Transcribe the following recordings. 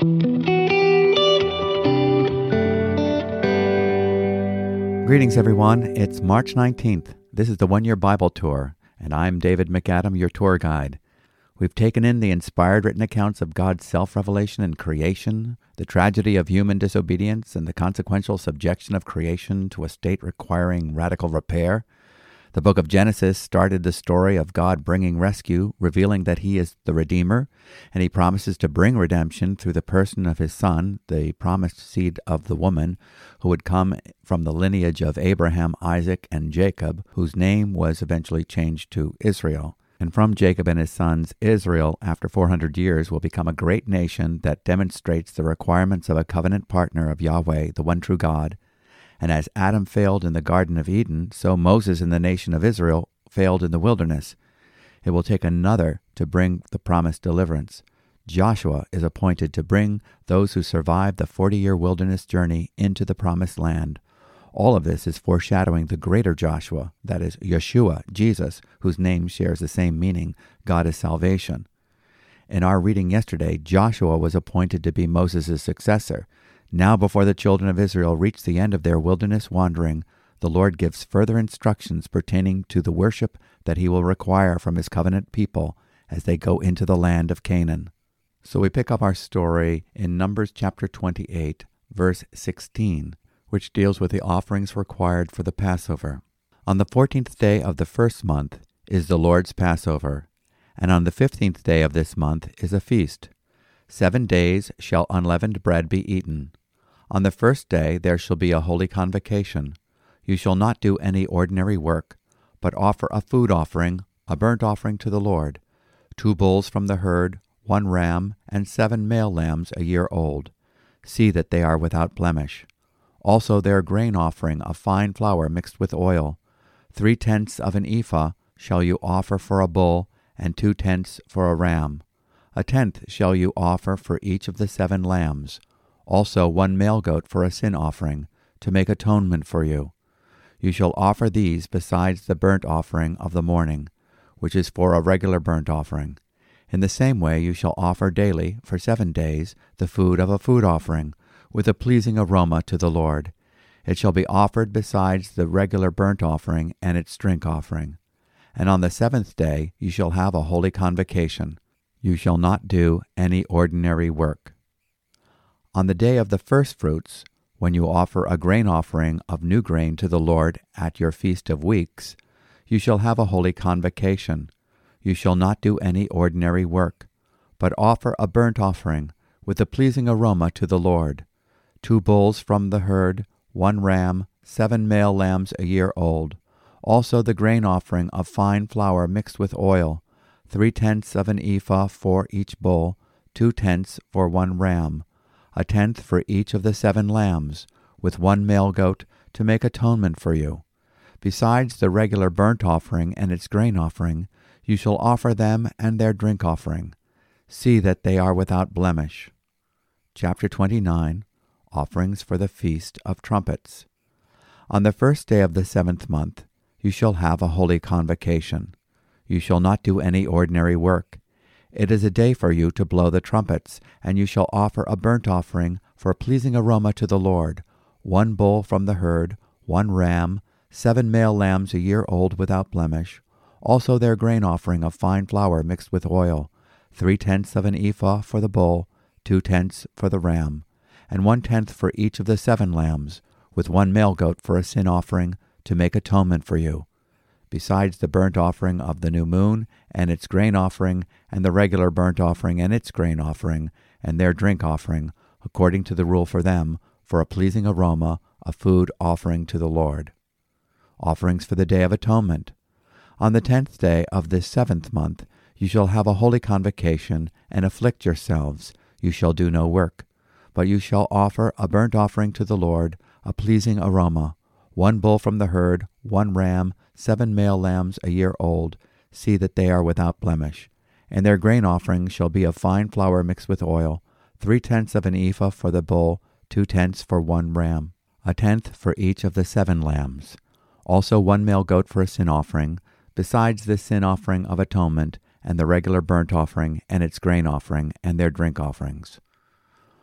Greetings, everyone. It's March 19th. This is the One Year Bible Tour, and I'm David McAdam, your tour guide. We've taken in the inspired written accounts of God's self-revelation in creation, the tragedy of human disobedience, and the consequential subjection of creation to a state requiring radical repair. The book of Genesis started the story of God bringing rescue, revealing that He is the Redeemer, and He promises to bring redemption through the person of His Son, the promised seed of the woman, who would come from the lineage of Abraham, Isaac, and Jacob, whose name was eventually changed to Israel. And from Jacob and his sons, Israel, after 400 years, will become a great nation that demonstrates the requirements of a covenant partner of Yahweh, the one true God. And as Adam failed in the Garden of Eden, so Moses and the nation of Israel failed in the wilderness. It will take another to bring the promised deliverance. Joshua is appointed to bring those who survived the 40-year wilderness journey into the promised land. All of this is foreshadowing the greater Joshua, that is, Yeshua, Jesus, whose name shares the same meaning, God is salvation. In our reading yesterday, Joshua was appointed to be Moses' successor. Now, before the children of Israel reach the end of their wilderness wandering, the Lord gives further instructions pertaining to the worship that He will require from His covenant people as they go into the land of Canaan. So we pick up our story in Numbers chapter 28, verse 16, which deals with the offerings required for the Passover. On the 14th day of the first month is the Lord's Passover, and on the 15th day of this month is a feast. 7 days shall unleavened bread be eaten. On the first day there shall be a holy convocation. You shall not do any ordinary work, but offer a food offering, a burnt offering to the Lord, 2 bulls from the herd, 1 ram, and 7 male lambs a year old. See that they are without blemish. Also their grain offering of fine flour mixed with oil. 3/10 of an ephah shall you offer for a bull, and 2/10 for a ram. 1/10 shall you offer for each of the 7 lambs. Also 1 male goat for a sin offering, to make atonement for you. You shall offer these besides the burnt offering of the morning, which is for a regular burnt offering. In the same way you shall offer daily, for 7 days, the food of a food offering, with a pleasing aroma to the Lord. It shall be offered besides the regular burnt offering and its drink offering. And on the 7th day you shall have a holy convocation. You shall not do any ordinary work. On the day of the first fruits, when you offer a grain offering of new grain to the Lord at your Feast of Weeks, you shall have a holy convocation. You shall not do any ordinary work, but offer a burnt offering with a pleasing aroma to the Lord. 2 bulls from the herd, 1 ram, 7 male lambs a year old. Also the grain offering of fine flour mixed with oil, 3/10 of an ephah for each bull, 2/10 for 1 ram, 1/10 for each of the 7 lambs, with 1 male goat to make atonement for you. Besides the regular burnt offering and its grain offering, you shall offer them and their drink offering. See that they are without blemish. Chapter 29, Offerings for the Feast of Trumpets. On the first day of the 7th month, you shall have a holy convocation. You shall not do any ordinary work. It is a day for you to blow the trumpets, and you shall offer a burnt offering for a pleasing aroma to the Lord, 1 bull from the herd, 1 ram, 7 male lambs a year old without blemish, also their grain offering of fine flour mixed with oil, 3/10 of an ephah for the bull, 2/10 for the ram, and 1/10 for each of the 7 lambs, with 1 male goat for a sin offering, to make atonement for you. Besides the burnt offering of the new moon and its grain offering, and the regular burnt offering and its grain offering, and their drink offering, according to the rule for them, for a pleasing aroma, a food offering to the Lord. Offerings for the Day of Atonement. On the 10th day of this 7th month you shall have a holy convocation, and afflict yourselves. You shall do no work. But you shall offer a burnt offering to the Lord, a pleasing aroma, 1 bull from the herd, 1 ram, 7 male lambs a year old. See that they are without blemish. And their grain offering shall be of fine flour mixed with oil, 3/10 of an ephah for the bull, 2/10 for 1 ram, 1/10 for each of the 7 lambs. Also 1 male goat for a sin offering, besides the sin offering of atonement, and the regular burnt offering, and its grain offering, and their drink offerings.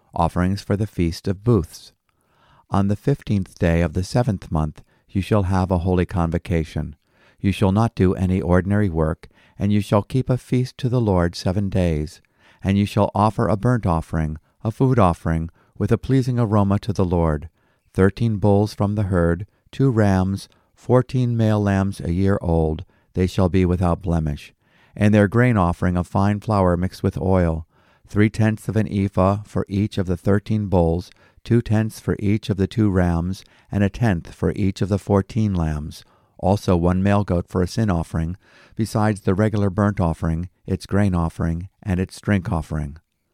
offerings for the Feast of Booths. On the 15th day of the 7th month you shall have a holy convocation. You shall not do any ordinary work, and you shall keep a feast to the Lord 7 days. And you shall offer a burnt offering, a food offering, with a pleasing aroma to the Lord, 13 bulls from the herd, 2 rams, 14 male lambs a year old, they shall be without blemish. And their grain offering of fine flour mixed with oil, 3/10 of an ephah for each of the 13 bulls, 2/10 for each of the 2 rams, and 1/10 for each of the 14 lambs. Also 1 male goat for a sin offering, besides the regular burnt offering, its grain offering, and its drink offering.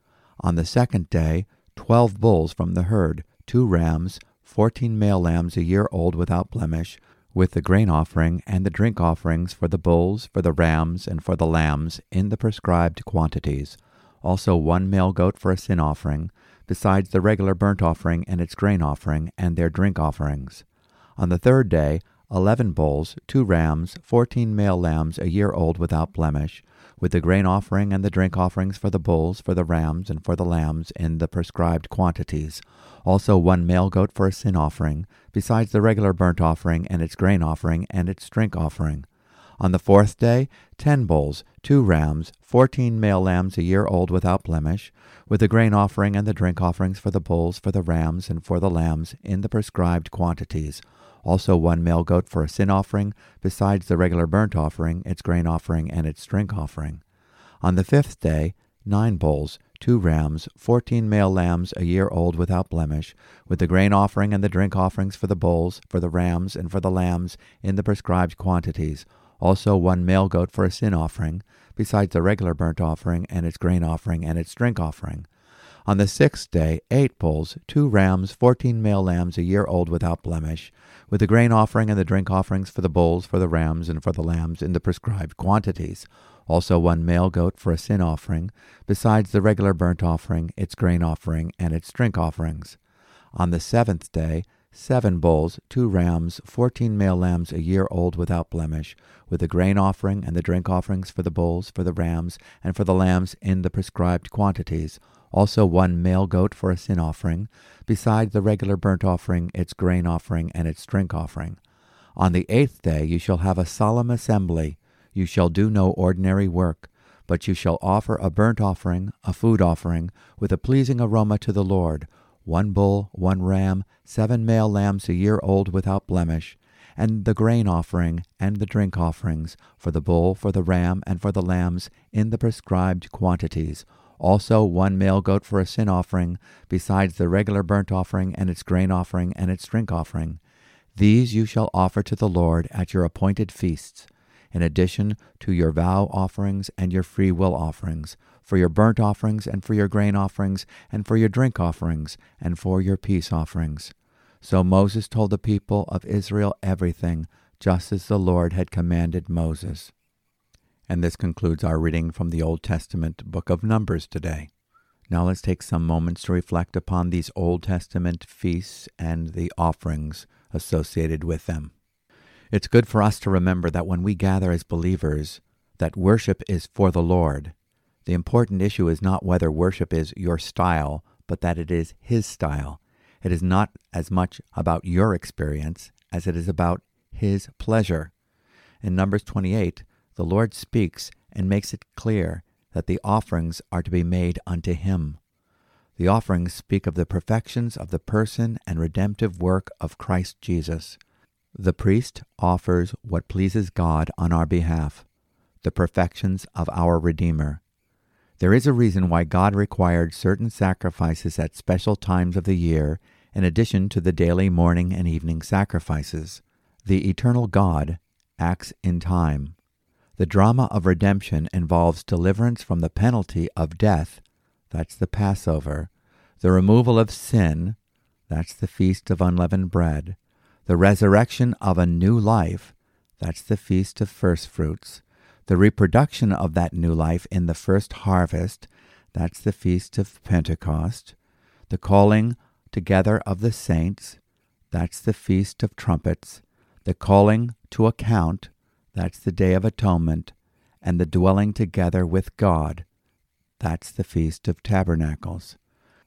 On the 2nd day, 12 bulls from the herd, 2 rams, 14 male lambs a year old without blemish, with the grain offering and the drink offerings for the bulls, for the rams, and for the lambs in the prescribed quantities. Also 1 male goat for a sin offering, besides the regular burnt offering and its grain offering and their drink offerings. On the 3rd day, 11 bulls, 2 rams, 14 male lambs a year old without blemish, with the grain offering and the drink offerings for the bulls, for the rams, and for the lambs in the prescribed quantities. Also 1 male goat for a sin offering, besides the regular burnt offering and its grain offering and its drink offering. On the 4th day, 10 bulls, 2 rams, 14 male lambs a year old without blemish, with the grain offering and the drink offerings for the bulls, for the rams, and for the lambs in the prescribed quantities. Also 1 male goat for a sin offering, besides the regular burnt offering, its grain offering, and its drink offering. On the 5th day, 9 bulls, 2 rams, 14 male lambs a year old without blemish, with the grain offering and the drink offerings for the bulls, for the rams, and for the lambs in the prescribed quantities. Also 1 male goat for a sin offering, besides the regular burnt offering, and its grain offering, and its drink offering. On the 6th day, 8 bulls, 2 rams, 14 male lambs a year old without blemish, with the grain offering and the drink offerings for the bulls, for the rams, and for the lambs in the prescribed quantities. Also 1 male goat for a sin offering, besides the regular burnt offering, its grain offering, and its drink offerings. On the 7th day, 7 bulls, 2 rams, 14 male lambs a year old without blemish, with the grain offering and the drink offerings for the bulls, for the rams, and for the lambs in the prescribed quantities. Also 1 male goat for a sin offering, besides the regular burnt offering, its grain offering, and its drink offering. On the 8th day you shall have a solemn assembly. You shall do no ordinary work, but you shall offer a burnt offering, a food offering, with a pleasing aroma to the Lord, 1 bull, 1 ram, 7 male lambs a year old without blemish, and the grain offering and the drink offerings for the bull, for the ram, and for the lambs in the prescribed quantities. Also 1 male goat for a sin offering, besides the regular burnt offering and its grain offering and its drink offering. These you shall offer to the Lord at your appointed feasts, in addition to your vow offerings and your free will offerings, for your burnt offerings and for your grain offerings and for your drink offerings and for your peace offerings. So Moses told the people of Israel everything, just as the Lord had commanded Moses. And this concludes our reading from the Old Testament book of Numbers today. Now let's take some moments to reflect upon these Old Testament feasts and the offerings associated with them. It's good for us to remember that when we gather as believers, that worship is for the Lord. The important issue is not whether worship is your style, but that it is His style. It is not as much about your experience as it is about His pleasure. In Numbers 28, the Lord speaks and makes it clear that the offerings are to be made unto Him. The offerings speak of the perfections of the person and redemptive work of Christ Jesus. The priest offers what pleases God on our behalf, the perfections of our Redeemer. There is a reason why God required certain sacrifices at special times of the year, in addition to the daily morning and evening sacrifices. The eternal God acts in time. The drama of redemption involves deliverance from the penalty of death, that's the Passover, the removal of sin, that's the Feast of Unleavened Bread, the resurrection of a new life, that's the Feast of First Fruits, the reproduction of that new life in the first harvest, that's the Feast of Pentecost, the calling together of the saints, that's the Feast of Trumpets, the calling to account, that's the Day of Atonement, and the dwelling together with God, that's the Feast of Tabernacles.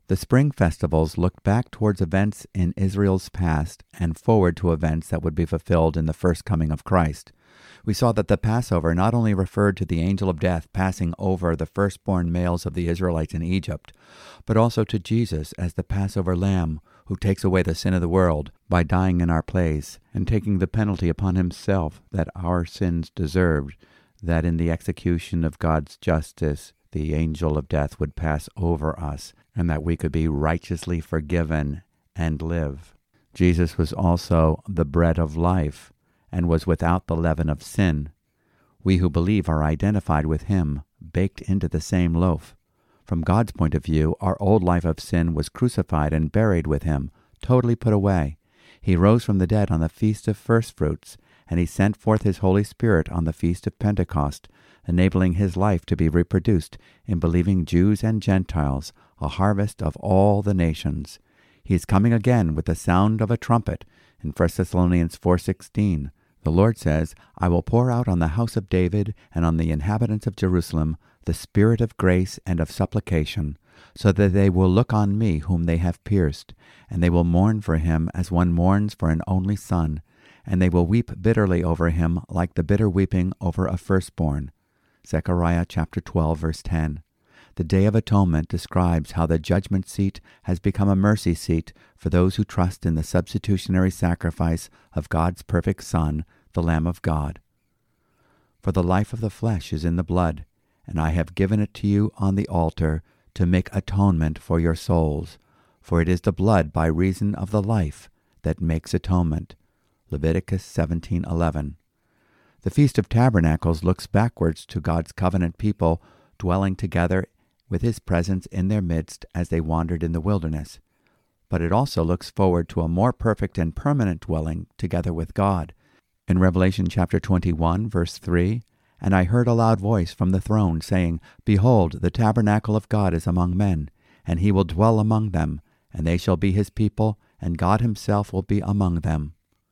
The spring festivals looked back towards events in Israel's past and forward to events that would be fulfilled in the first coming of Christ. We saw that the Passover not only referred to the angel of death passing over the firstborn males of the Israelites in Egypt, but also to Jesus as the Passover lamb who takes away the sin of the world by dying in our place and taking the penalty upon himself that our sins deserved, that in the execution of God's justice the angel of death would pass over us, and that we could be righteously forgiven and live. Jesus was also the bread of life, and was without the leaven of sin. We who believe are identified with him, baked into the same loaf. From God's point of view, our old life of sin was crucified and buried with him, totally put away. He rose from the dead on the Feast of First Fruits, and he sent forth his Holy Spirit on the Feast of Pentecost, enabling his life to be reproduced in believing Jews and Gentiles, a harvest of all the nations. He is coming again with the sound of a trumpet. In 1 Thessalonians 4:16, the Lord says, "I will pour out on the house of David and on the inhabitants of Jerusalem the spirit of grace and of supplication, so that they will look on me whom they have pierced, and they will mourn for him as one mourns for an only son, and they will weep bitterly over him like the bitter weeping over a firstborn." Zechariah chapter 12, verse 10. The Day of Atonement describes how the judgment seat has become a mercy seat for those who trust in the substitutionary sacrifice of God's perfect Son, the Lamb of God. "For the life of the flesh is in the blood, and I have given it to you on the altar to make atonement for your souls. For it is the blood by reason of the life that makes atonement." Leviticus 17:11. The Feast of Tabernacles looks backwards to God's covenant people dwelling together with his presence in their midst as they wandered in the wilderness. But it also looks forward to a more perfect and permanent dwelling together with God. In Revelation chapter 21, verse 3, "And I heard a loud voice from the throne saying, Behold, the tabernacle of God is among men, and he will dwell among them, and they shall be his people, and God himself will be among them."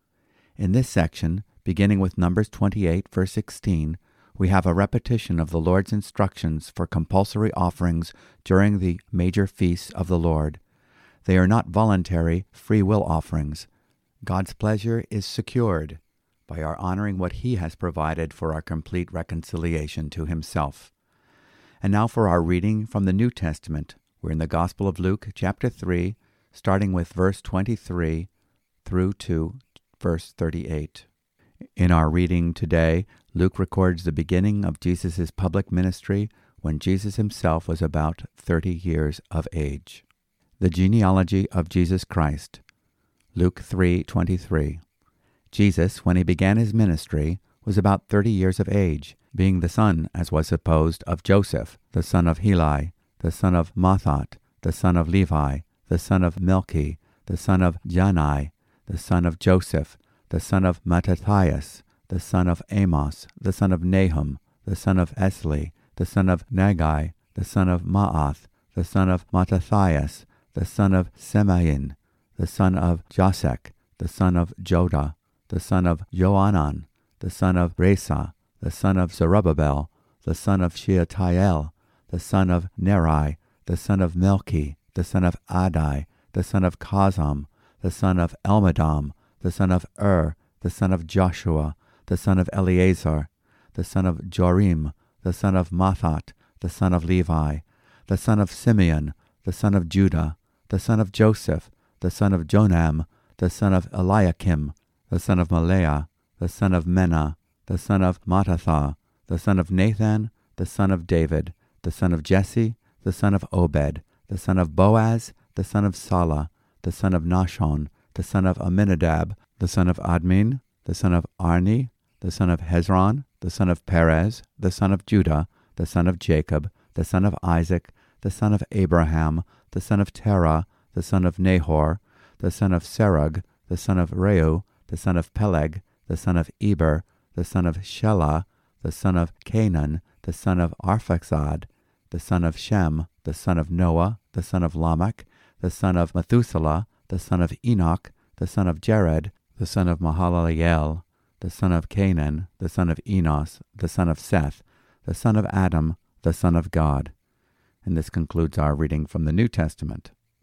In this section, beginning with Numbers 28, verse 16, we have a repetition of the Lord's instructions for compulsory offerings during the major feasts of the Lord. They are not voluntary, free will offerings. God's pleasure is secured by our honoring what he has provided for our complete reconciliation to himself. And now for our reading from the New Testament. We're in the Gospel of Luke, chapter 3, starting with verse 23 through to verse 38. In our reading today, Luke records the beginning of Jesus' public ministry when Jesus himself was about 30 years of age. The genealogy of Jesus Christ. Luke 3:23. Jesus, when he began his ministry, was about 30 years of age, being the son, as was supposed, of Joseph, the son of Heli, the son of Matthat, the son of Levi, the son of Melchi, the son of Jannai, the son of Joseph, the son of Mattathias, the son of Amos, the son of Nahum, the son of Esli, the son of Nagai, the son of Maath, the son of Mattathias, the son of Semain, the son of Josek, the son of Joda, the son of Joanan, the son of Resa, the son of Zerubbabel, the son of Shealtiel, the son of Neri, the son of Melchi, the son of Adai, the son of Chazam, the son of Elmadam, the son of the son of Joshua, the son of Eleazar, the son of Jorim, the son of Matthat, the son of Levi, the son of Simeon, the son of Judah, the son of Joseph, the son of Jonam, the son of Eliakim, the son of Maleah, the son of Menah, the son of Mattatha, the son of Nathan, the son of David, the son of Jesse, the son of Obed, the son of Boaz, the son of Salah, the son of Nahshon, the son of Amminadab, the son of Admin, the son of Arni, the son of Hezron, the son of Perez, the son of Judah, the son of Jacob, the son of Isaac, the son of Abraham, the son of Terah, the son of Nahor, the son of Serug, the son of Reu, the son of Peleg, the son of Eber, the son of Shelah, the son of Canaan, the son of Arphaxad, the son of Shem, the son of Noah, the son of Lamech, the son of Methuselah, the son of Enoch, the son of Jared, the son of Mahalaleel, the son of Canaan, the son of Enos, the son of Seth, the son of Adam, the son of God. And this concludes our reading from the New Testament.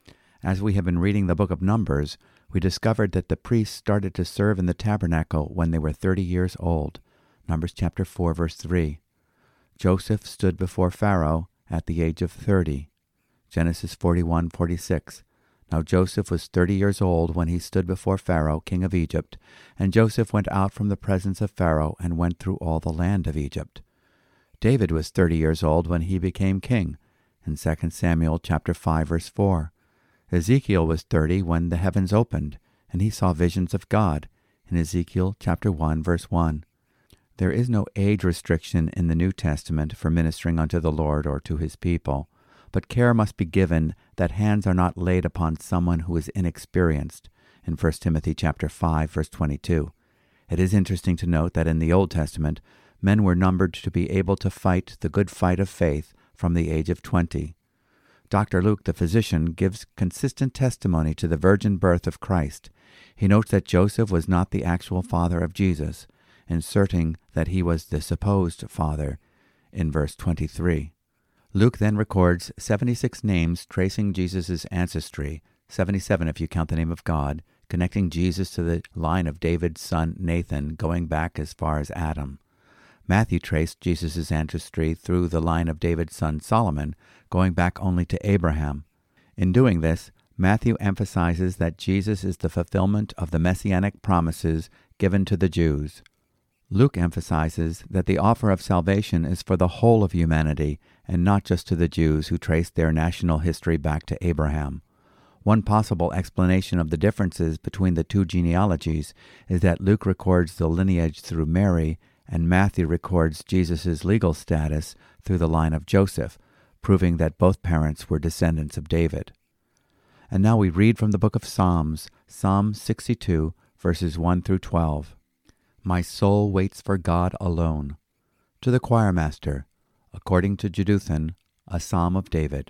As we have been reading the book of Numbers, we discovered that the priests started to serve in the tabernacle when they were 30 years old. Numbers chapter 4, verse 3. Joseph stood before Pharaoh at the age of 30. Genesis 41:46. Now Joseph was 30 years old when he stood before Pharaoh, king of Egypt, and Joseph went out from the presence of Pharaoh and went through all the land of Egypt. David was 30 years old when he became king, in 2 Samuel chapter 5, verse 4. Ezekiel was 30 when the heavens opened, and he saw visions of God, in Ezekiel chapter 1, verse 1. There is no age restriction in the New Testament for ministering unto the Lord or to his people, but care must be given that hands are not laid upon someone who is inexperienced, in 1 Timothy chapter 5, verse 22. It is interesting to note that in the Old Testament, men were numbered to be able to fight the good fight of faith from the age of 20. Dr. Luke, the physician, gives consistent testimony to the virgin birth of Christ. He notes that Joseph was not the actual father of Jesus, inserting that he was the supposed father in verse 23. Luke then records 76 names tracing Jesus' ancestry, 77 if you count the name of God, connecting Jesus to the line of David's son Nathan, going back as far as Adam. Matthew traced Jesus' ancestry through the line of David's son Solomon, going back only to Abraham. In doing this, Matthew emphasizes that Jesus is the fulfillment of the messianic promises given to the Jews. Luke emphasizes that the offer of salvation is for the whole of humanity and not just to the Jews who traced their national history back to Abraham. One possible explanation of the differences between the two genealogies is that Luke records the lineage through Mary and Matthew records Jesus' legal status through the line of Joseph, proving that both parents were descendants of David. And now we read from the book of Psalms, Psalm 62, verses 1 through 12. My soul waits for God alone. To the choir master, according to Jeduthun, a psalm of David.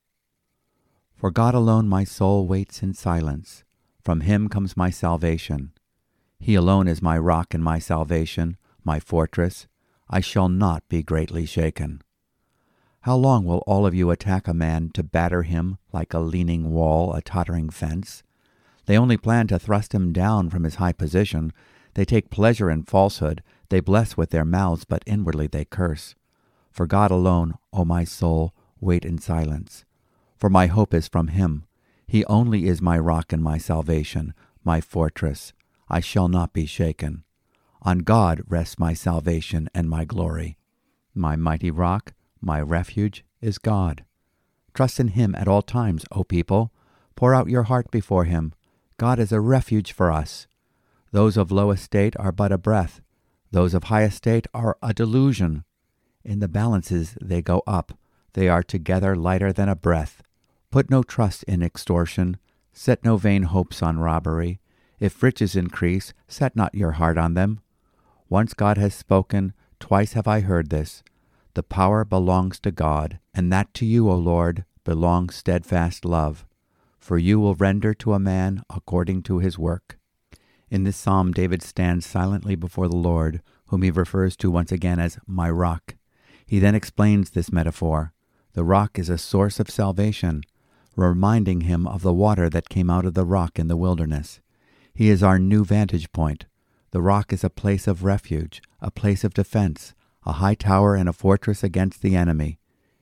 For God alone my soul waits in silence. From him comes my salvation. He alone is my rock and my salvation, my fortress. I shall not be greatly shaken. How long will all of you attack a man to batter him like a leaning wall, a tottering fence? They only plan to thrust him down from his high position. They take pleasure in falsehood. They bless with their mouths, but inwardly they curse. For God alone, O my soul, wait in silence. For my hope is from him. He only is my rock and my salvation, my fortress. I shall not be shaken. On God rests my salvation and my glory. My mighty rock, my refuge, is God. Trust in him at all times, O people. Pour out your heart before him. God is a refuge for us. Those of low estate are but a breath. Those of high estate are a delusion. In the balances they go up. They are together lighter than a breath. Put no trust in extortion. Set no vain hopes on robbery. If riches increase, set not your heart on them. Once God has spoken, twice have I heard this. The power belongs to God, and that to you, O Lord, belongs steadfast love. For you will render to a man according to his work. In this psalm, David stands silently before the Lord, whom he refers to once again as my rock. He then explains this metaphor. The rock is a source of salvation, reminding him of the water that came out of the rock in the wilderness. He is our new vantage point. The rock is a place of refuge, a place of defense, a high tower and a fortress against the enemy.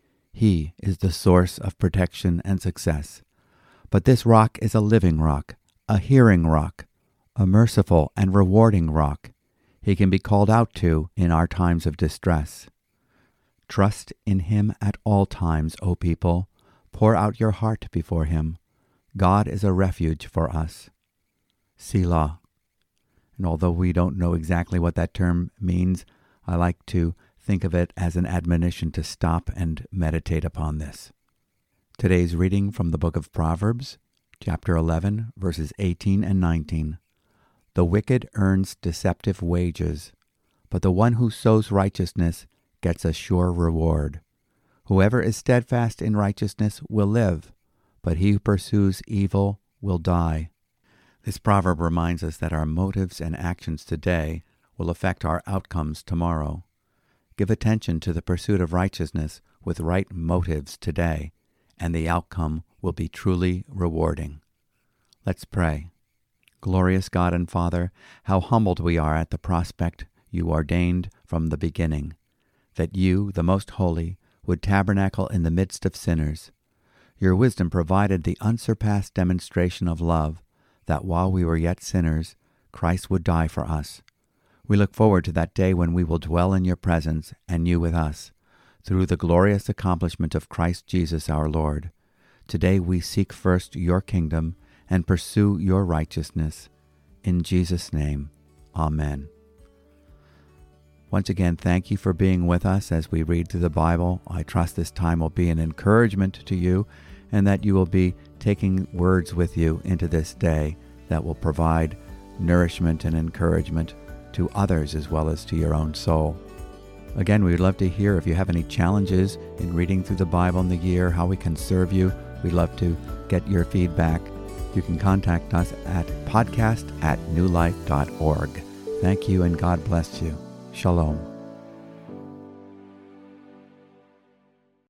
He is the source of protection and success. But this rock is a living rock, a hearing rock, a merciful and rewarding rock. He can be called out to in our times of distress. Trust in him at all times, O people. Pour out your heart before him. God is a refuge for us. Selah. And although we don't know exactly what that term means, I like to think of it as an admonition to stop and meditate upon this. Today's reading from the book of Proverbs, chapter 11, verses 18 and 19. The wicked earns deceptive wages, but the one who sows righteousness gets a sure reward. Whoever is steadfast in righteousness will live, but he who pursues evil will die. This proverb reminds us that our motives and actions today will affect our outcomes tomorrow. Give attention to the pursuit of righteousness with right motives today, and the outcome will be truly rewarding. Let's pray. Glorious God and Father, how humbled we are at the prospect you ordained from the beginning, that you, the Most Holy, would tabernacle in the midst of sinners. Your wisdom provided the unsurpassed demonstration of love, that while we were yet sinners, Christ would die for us. We look forward to that day when we will dwell in your presence and you with us, through the glorious accomplishment of Christ Jesus our Lord. Today we seek first your kingdom and pursue your righteousness. In Jesus' name, amen. Once again, thank you for being with us as we read through the Bible. I trust this time will be an encouragement to you and that you will be taking words with you into this day that will provide nourishment and encouragement to others as well as to your own soul. Again, we'd love to hear if you have any challenges in reading through the Bible in the year, how we can serve you. We'd love to get your feedback. You can contact us at podcast@newlife.org. Thank you and God bless you. Shalom.